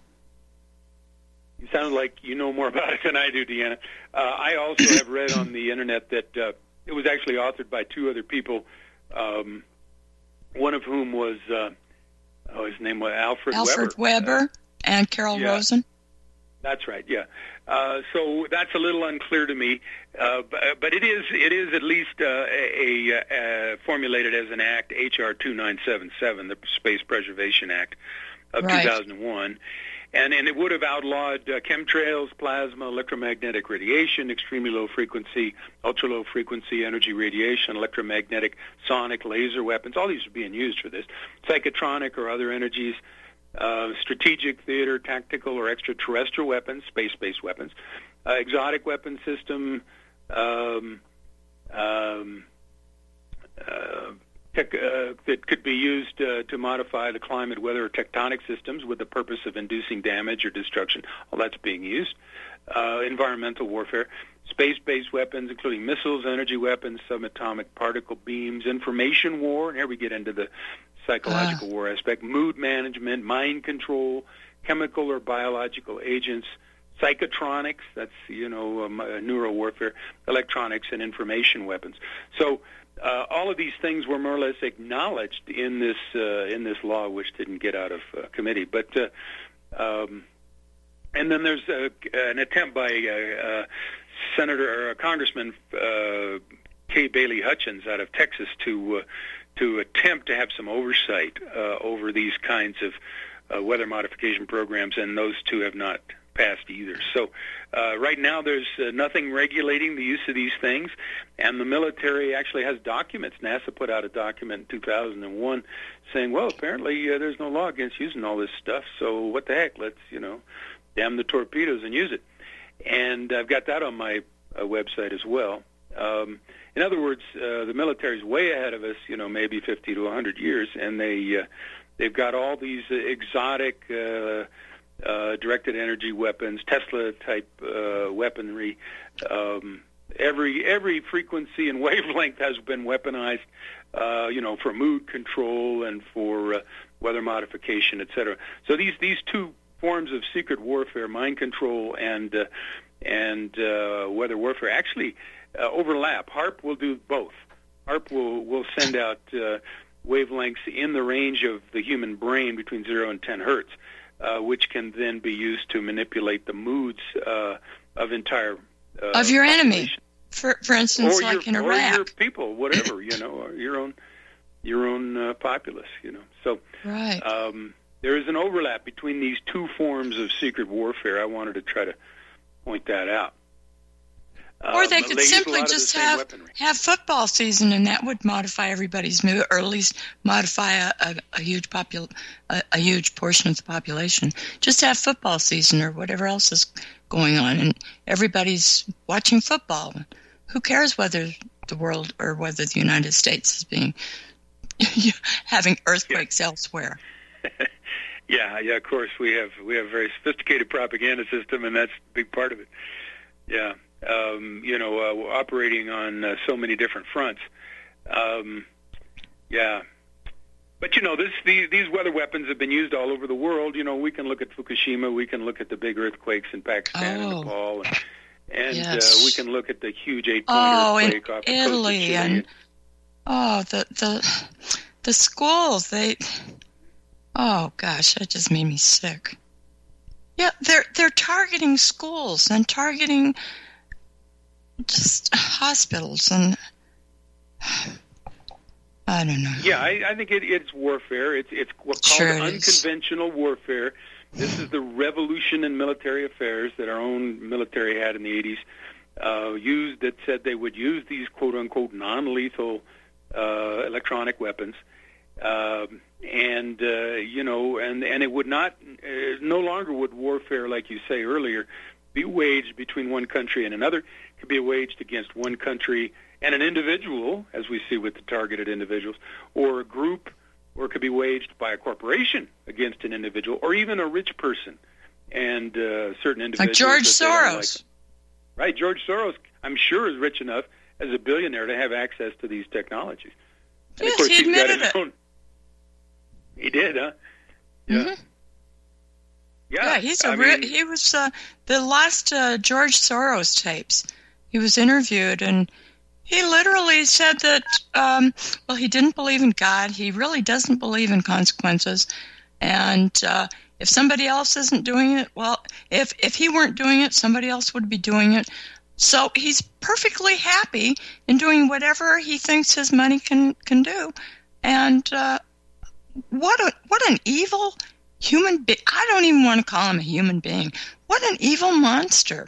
You sound like you know more about it than I do, Deanna. Uh, I also have read on the internet that uh, it was actually authored by two other people, um, one of whom was, uh, oh, his name was Alfred, Alfred Weber. Weber uh, and Carol yeah. Rosen. That's right, yeah. Uh, so that's a little unclear to me, uh, but, but it is it is at least uh, a, a, a formulated as an act, H R two nine seven seven, the Space Preservation Act of right. two thousand one. And, and it would have outlawed uh, chemtrails, plasma, electromagnetic radiation, extremely low frequency, ultra low frequency energy radiation, electromagnetic, sonic, laser weapons. All these are being used for this. Psychotronic or other energies, uh, strategic, theater, tactical, or extraterrestrial weapons, space-based weapons, uh, exotic weapon system, um, um, uh, Tech, uh, that could be used uh, to modify the climate, weather, or tectonic systems with the purpose of inducing damage or destruction. All that's being used. Uh, environmental warfare, space-based weapons, including missiles, energy weapons, subatomic particle beams, information war, and here we get into the psychological uh. war aspect, mood management, mind control, chemical or biological agents, psychotronics, that's, you know, um, uh, neuro warfare, electronics, and information weapons. So Uh, all of these things were more or less acknowledged in this uh, in this law, which didn't get out of uh, committee. But uh, um, and then there's uh, an attempt by uh, uh, Senator or uh, Congressman uh, Kay Bailey Hutchins out of Texas to uh, to attempt to have some oversight uh, over these kinds of uh, weather modification programs, and those two have not passed either. So uh, right now there's uh, nothing regulating the use of these things, and the military actually has documents. NASA put out a document in two thousand one saying, well, apparently uh, there's no law against using all this stuff, so what the heck, let's, you know, damn the torpedoes and use it. And I've got that on my uh, website as well. Um, in other words, uh, the military's way ahead of us, you know, maybe fifty to one hundred years, and they, uh, they've got all these uh, exotic uh, Uh, directed energy weapons, Tesla-type uh, weaponry. Um, every every frequency and wavelength has been weaponized, uh, you know, for mood control and for uh, weather modification, et cetera. So these these two forms of secret warfare, mind control and uh, and uh, weather warfare, actually uh, overlap. HAARP will do both. HAARP will will send out uh, wavelengths in the range of the human brain between zero and ten hertz. Uh, which can then be used to manipulate the moods uh, of entire uh, of your population. enemy, for for instance, or like your, in Iraq, or your people, whatever, you know, or your own your own uh, populace, you know. So right. um, there is an overlap between these two forms of secret warfare. I wanted to try to point that out. Or they um, could they simply just have weaponry. have football season, and that would modify everybody's mood, or at least modify a, a, a huge popul a, a huge portion of the population. Just have football season or whatever else is going on, and everybody's watching football. Who cares whether the world or whether the United States is being having earthquakes yeah. elsewhere? yeah, yeah. Of course, we have we have a very sophisticated propaganda system, and that's a big part of it. Yeah. Um, you know, uh, operating on uh, so many different fronts. Um, yeah. But, you know, this, these, these weather weapons have been used all over the world. You know, we can look at Fukushima. We can look at the big earthquakes in Pakistan oh. and Nepal. And, and yes. uh, we can look at the huge eight-point oh, earthquake in off the Italy coast of Chile. And, oh, the, the, the schools, they... Oh, gosh, that just made me sick. Yeah, they're they're targeting schools and targeting... just hospitals, and I don't know. Yeah, I, I think it, it's warfare. It's it's what's called sure it unconventional is. warfare. This is the revolution in military affairs that our own military had in the eighties. Uh, used that said they would use these quote unquote non-lethal uh, electronic weapons, uh, and uh, you know, and and it would not, uh, no longer would warfare, like you say earlier, be waged between one country and another. It could be waged against one country and an individual, as we see with the targeted individuals, or a group, or it could be waged by a corporation against an individual, or even a rich person and uh, certain individuals. Like George Soros. Like. Right, George Soros, I'm sure, is rich enough as a billionaire to have access to these technologies. And yes, of course, he he's admitted got his it. own. He did, huh? Yeah. Mm-hmm. Yeah, yeah, he's a I re- mean, he was uh, the last uh, George Soros tapes. He was interviewed, and he literally said that, um, well, he didn't believe in God. He really doesn't believe in consequences. And uh, if somebody else isn't doing it, well, if, if he weren't doing it, somebody else would be doing it. So he's perfectly happy in doing whatever he thinks his money can, can do. And uh, what a, what an evil human being. I don't even want to call him a human being. What an evil monster.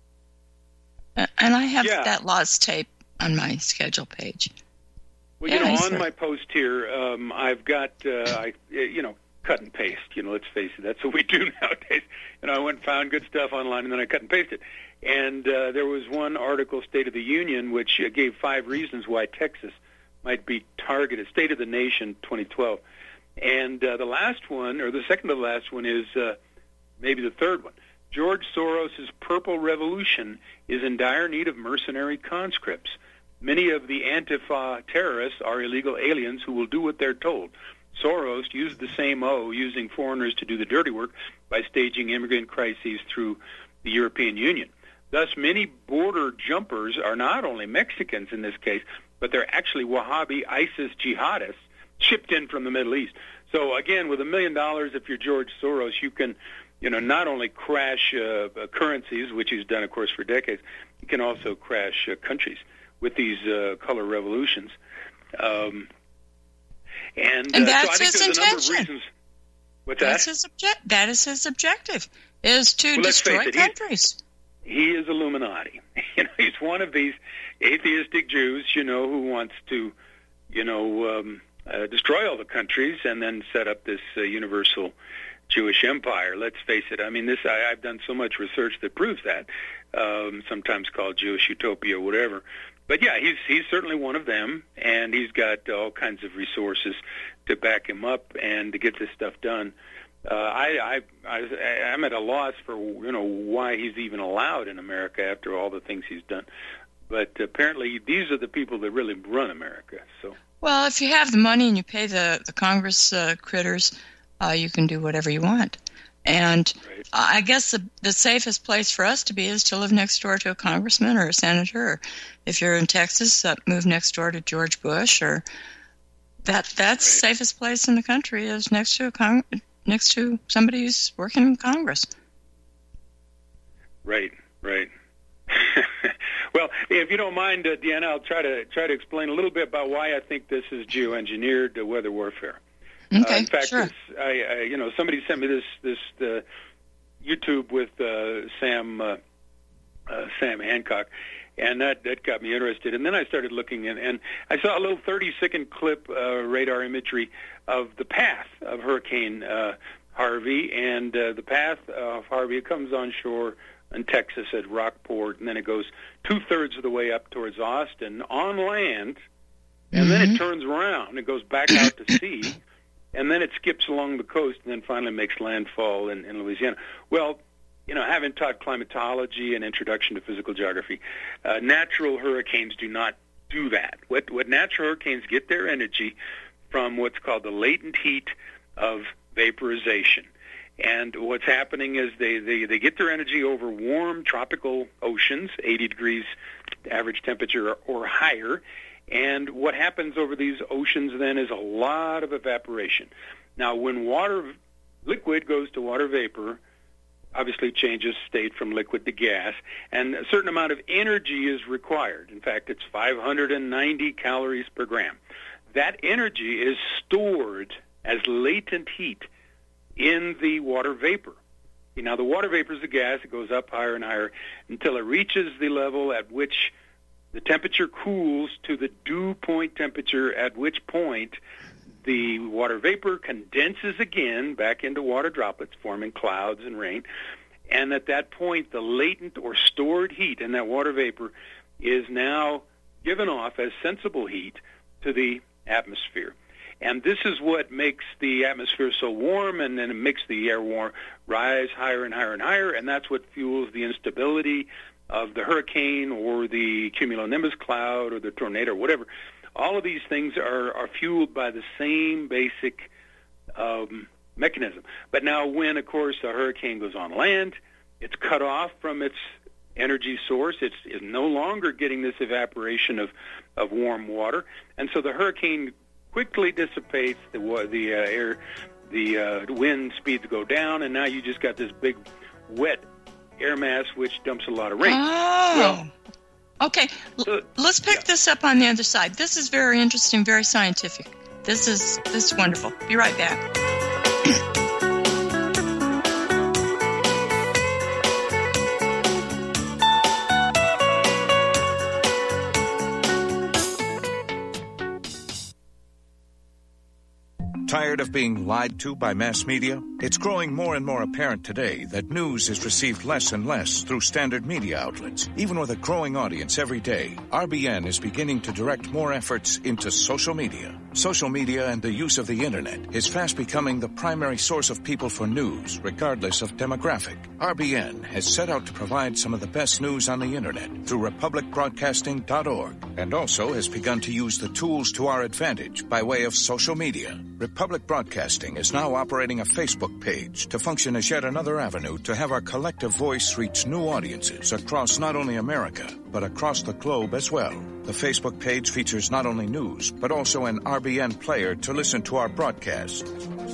And I have yeah. that lost tape on my schedule page. Well, yeah, you know, on said, my post here, um, I've got, uh, I, you know, cut and paste. You know, let's face it, that's what we do nowadays. You know, I went and found good stuff online, and then I cut and pasted. And uh, there was one article, State of the Union, which uh, gave five reasons why Texas might be targeted. State of the Nation, twenty twelve. And uh, the last one, or the second to the last one, is uh, maybe the third one. George Soros' Purple Revolution is in dire need of mercenary conscripts. Many of the Antifa terrorists are illegal aliens who will do what they're told. Soros used the same O, using foreigners to do the dirty work by staging immigrant crises through the European Union. Thus, many border jumpers are not only Mexicans in this case, but they're actually Wahhabi ISIS jihadists shipped in from the Middle East. So, again, with a million dollars, if you're George Soros, you can, you know, not only crash uh, currencies, which he's done, of course, for decades, you can also crash uh, countries with these uh, color revolutions. Um, and and uh, that's so I think his there's intention. a number of reasons. What's that's that? His obje- that is his objective, is to well, let's destroy face it, countries. He is Illuminati. You know, he's one of these atheistic Jews, you know, who wants to, you know, um, uh, destroy all the countries and then set up this uh, universal Jewish empire. Let's face it. I mean, this I, I've done so much research that proves that. Um, sometimes called Jewish utopia, or whatever. But yeah, he's he's certainly one of them, and he's got all kinds of resources to back him up and to get this stuff done. Uh, I, I, I, I'm at a loss for, you know, why he's even allowed in America after all the things he's done. But apparently these are the people that really run America. So, well, if you have the money and you pay the, the Congress uh, critters, uh, you can do whatever you want. And right. uh, I guess the, the safest place for us to be is to live next door to a congressman or a senator. Or if you're in Texas, uh, move next door to George Bush. Or that that's right. The safest place in the country is next to a con- next to somebody who's working in Congress. Right, right. Well, if you don't mind, uh, Deanna, I'll try to try to explain a little bit about why I think this is geoengineered uh, weather warfare. Okay, uh, in fact, sure. I, I, you know, somebody sent me this this uh, YouTube with uh, Sam uh, uh, Sam Hancock, and that that got me interested. And then I started looking, in, and I saw a little thirty-second clip, uh, radar imagery of the path of Hurricane uh, Harvey, and uh, the path of Harvey. It comes on shore in Texas at Rockport, and then it goes two-thirds of the way up towards Austin on land, and mm-hmm. then it turns around. It goes back out to sea. And then it skips along the coast and then finally makes landfall in, in Louisiana. Well, you know, having taught climatology and introduction to physical geography, uh, natural hurricanes do not do that. What, what natural hurricanes get their energy from what's called the latent heat of vaporization. And what's happening is they, they, they get their energy over warm tropical oceans, eighty degrees average temperature or, or higher. And what happens over these oceans then is a lot of evaporation. Now, when water liquid goes to water vapor, obviously changes state from liquid to gas, and a certain amount of energy is required. In fact, it's five hundred ninety calories per gram. That energy is stored as latent heat in the water vapor. Now, the water vapor is a gas. It goes up higher and higher until it reaches the level at which the temperature cools to the dew point temperature, at which point the water vapor condenses again back into water droplets, forming clouds and rain. And at that point, the latent or stored heat in that water vapor is now given off as sensible heat to the atmosphere. And this is what makes the atmosphere so warm, and then it makes the air warm rise higher and higher and higher, and that's what fuels the instability of the hurricane or the cumulonimbus cloud or the tornado or whatever. All of these things are, are fueled by the same basic um, mechanism. But now when, of course, a hurricane goes on land, it's cut off from its energy source. It's, it's no longer getting this evaporation of, of warm water, and so the hurricane quickly dissipates, the the uh, air, the uh, wind speeds go down, and now you just got this big wet air mass which dumps a lot of rain. Oh. Well, okay, so, let's pick yeah. this up on the other side. This is very interesting, very scientific. This is this is wonderful. Be right back. Tired of being lied to by mass media? It's growing more and more apparent today that news is received less and less through standard media outlets. Even with a growing audience every day, R B N is beginning to direct more efforts into social media. Social media and the use of the internet is fast becoming the primary source of people for news, regardless of demographic. R B N has set out to provide some of the best news on the internet through republic broadcasting dot org, and also has begun to use the tools to our advantage by way of social media. Republic Broadcasting is now operating a Facebook page to function as yet another avenue to have our collective voice reach new audiences across not only America, but across the globe as well. The Facebook page features not only news, but also an R B N player to listen to our broadcast.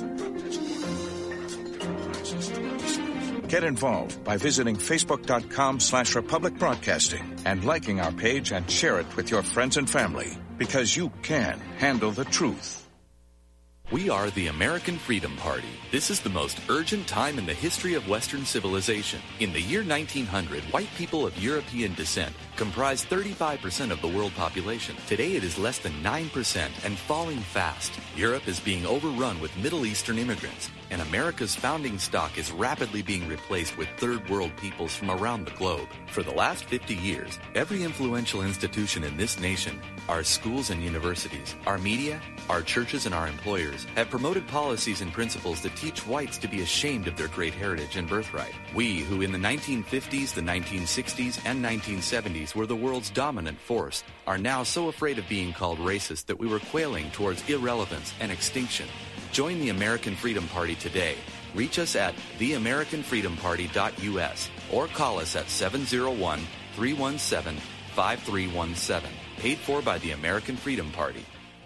Get involved by visiting facebook.com slash Republic Broadcasting and liking our page and share it with your friends and family, because you can handle the truth. We are the American Freedom Party. This is the most urgent time in the history of Western civilization. In the year nineteen hundred, white people of European descent comprised thirty-five percent of the world population. Today it is less than nine percent and falling fast. Europe is being overrun with Middle Eastern immigrants, and America's founding stock is rapidly being replaced with third world peoples from around the globe. For the last fifty years, every influential institution in this nation, our schools and universities, our media, our churches and our employers, have promoted policies and principles that teach whites to be ashamed of their great heritage and birthright. We, who in the nineteen fifties, the nineteen sixties, and nineteen seventies were the world's dominant force, are now so afraid of being called racist that we were quailing towards irrelevance and extinction. Join the American Freedom Party today. Reach us at the american freedom party dot u s or call us at seven oh one, three one seven, five three one seven. Paid for by the American Freedom Party.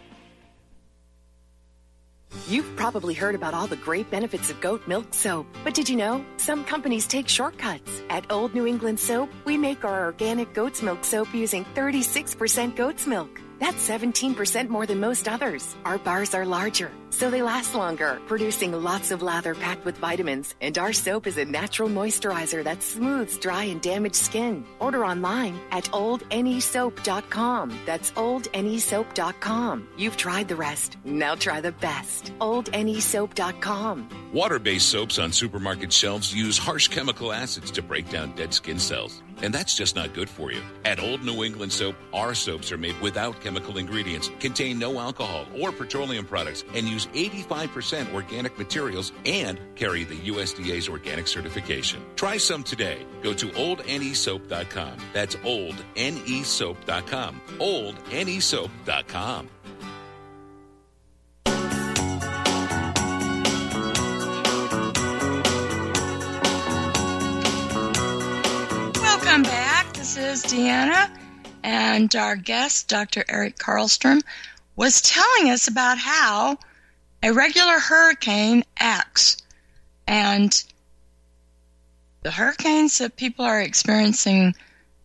You've probably heard about all the great benefits of goat milk soap, but did you know some companies take shortcuts? At Old New England Soap, we make our organic goat's milk soap using thirty-six percent goat's milk. That's seventeen percent more than most others. Our bars are larger, so they last longer, producing lots of lather packed with vitamins. And our soap is a natural moisturizer that smooths dry and damaged skin. Order online at old n e soap dot com. That's old n e soap dot com. You've tried the rest. Now try the best. old n e soap dot com. Water-based soaps on supermarket shelves use harsh chemical acids to break down dead skin cells. And that's just not good for you. At Old New England Soap, our soaps are made without chemical ingredients, contain no alcohol or petroleum products, and use eighty-five percent organic materials and carry the U S D A's organic certification. Try some today. Go to old n e soap dot com. That's old n e soap dot com. old n e soap dot com. Welcome back. This is Deanna, and our guest, Doctor Eric Karlstrom, was telling us about how a regular hurricane acts. And the hurricanes that people are experiencing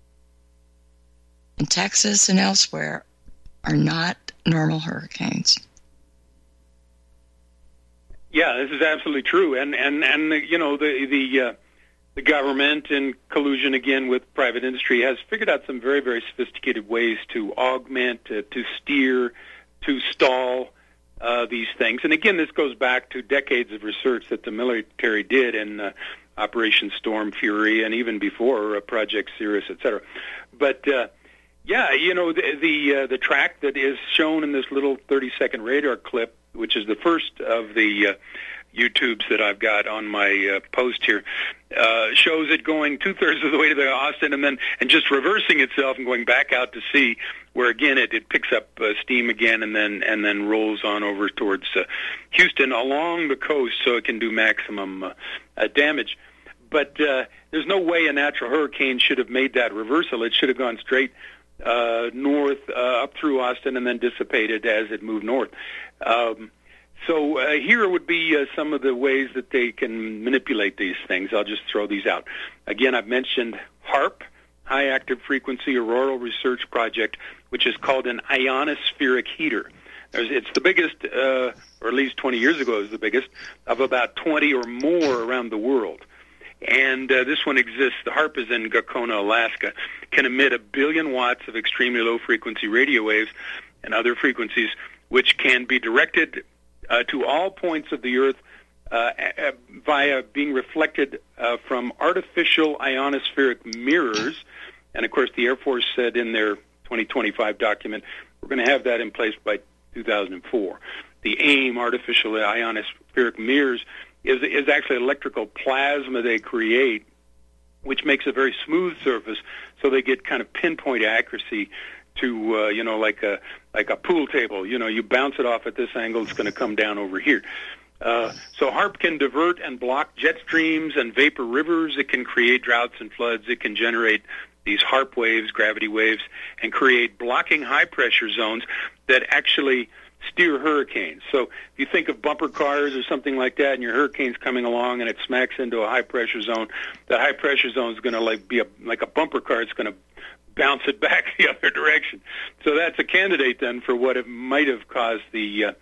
in Texas and elsewhere are not normal hurricanes. Yeah, this is absolutely true. And, and, and you know, the... the uh, The government, in collusion again with private industry, has figured out some very, very sophisticated ways to augment, uh, to steer, to stall uh, these things. And again, this goes back to decades of research that the military did in uh, Operation Storm Fury and even before uh, Project Cirrus, et cetera. But, uh, Yeah, you know, the the, uh, the track that is shown in this little thirty-second radar clip, which is the first of the uh, YouTubes that I've got on my uh, post here, uh, shows it going two-thirds of the way to the Austin and then and just reversing itself and going back out to sea, where, again, it, it picks up uh, steam again and then and then rolls on over towards uh, Houston along the coast so it can do maximum uh, uh, damage. But uh, there's no way a natural hurricane should have made that reversal. It should have gone straight uh, north, uh, up through Austin, and then dissipated as it moved north. Um, so uh, here would be uh, some of the ways that they can manipulate these things. I'll just throw these out. Again, I've mentioned HAARP, High Active Frequency Auroral Research Project, which is called an ionospheric heater. There's, it's the biggest, uh, or at least twenty years ago it was the biggest, of about twenty or more around the world. And uh, this one exists. The HAARP is in Gakona, Alaska, can emit a billion watts of extremely low-frequency radio waves and other frequencies, which can be directed uh, to all points of the Earth uh, uh, via being reflected uh, from artificial ionospheric mirrors. And, of course, the Air Force said in their twenty twenty-five document, we're going to have that in place by two thousand four. The AIM, artificial ionospheric mirrors, is is actually electrical plasma they create, which makes a very smooth surface, so they get kind of pinpoint accuracy to, uh, you know, like a like a pool table. You know, you bounce it off at this angle, it's going to come down over here. Uh, so HAARP can divert and block jet streams and vapor rivers. It can create droughts and floods. It can generate these HAARP waves, gravity waves, and create blocking high-pressure zones that actually steer hurricanes. So if you think of bumper cars or something like that, and your hurricane's coming along and it smacks into a high-pressure zone, that high-pressure zone is going to like be a, like a bumper car. It's going to bounce it back the other direction. So that's a candidate then for what it might have caused the uh,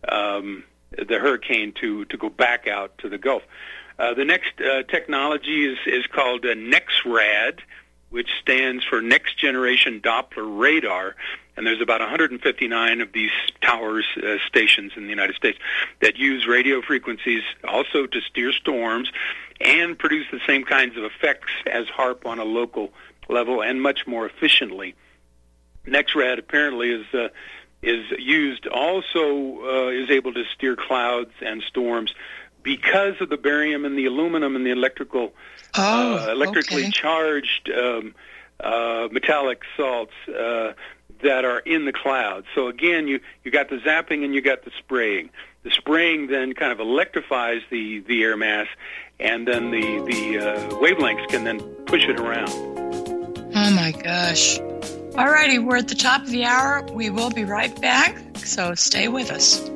um, the hurricane to, to go back out to the Gulf. Uh, the next uh, technology is, is called uh, NEXRAD, which stands for Next Generation Doppler Radar. And there's about one hundred fifty-nine of these towers, uh, stations in the United States that use radio frequencies also to steer storms and produce the same kinds of effects as HAARP on a local level and much more efficiently. NEXRAD apparently is uh, is used also uh, is able to steer clouds and storms because of the barium and the aluminum and the electrical oh, uh, electrically okay. charged um, uh, metallic salts uh, that are in the clouds. So again, you, you got the zapping and you got the spraying. The spraying then kind of electrifies the, the air mass, and then the, the uh, wavelengths can then push it around. Oh, my gosh. All righty, we're at the top of the hour. We will be right back, so stay with us.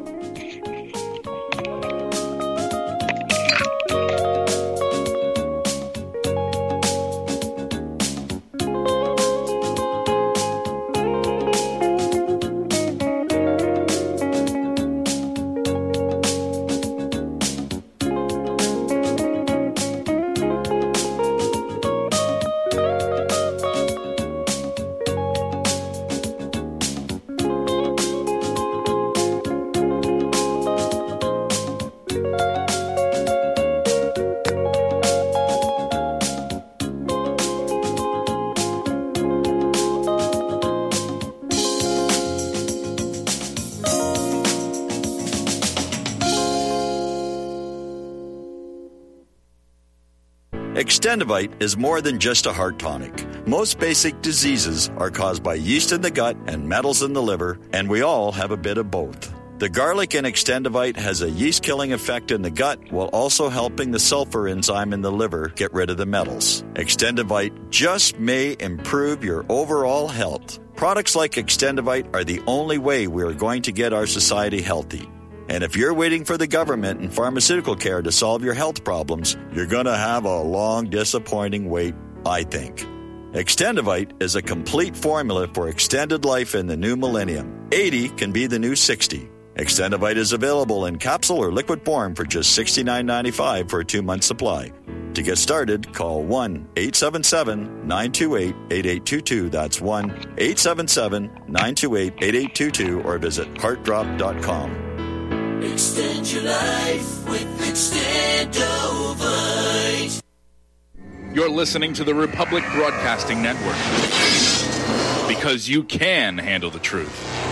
Extendivite is more than just a heart tonic. Most basic diseases are caused by yeast in the gut and metals in the liver, and we all have a bit of both. The garlic in Extendivite has a yeast-killing effect in the gut while also helping the sulfur enzyme in the liver get rid of the metals. Extendivite just may improve your overall health. Products like Extendivite are the only way we are going to get our society healthy. And if you're waiting for the government and pharmaceutical care to solve your health problems, you're going to have a long, disappointing wait, I think. Extendivite is a complete formula for extended life in the new millennium. eighty can be the new sixty. Extendivite is available in capsule or liquid form for just sixty-nine ninety-five for a two-month supply. To get started, call one eight seven seven, nine two eight, eight eight two two. That's one eight seven seven, nine two eight, eight eight two two or visit heart drop dot com. Extend your life with Extendovite. You're listening to the Republic Broadcasting Network. because you can handle the truth.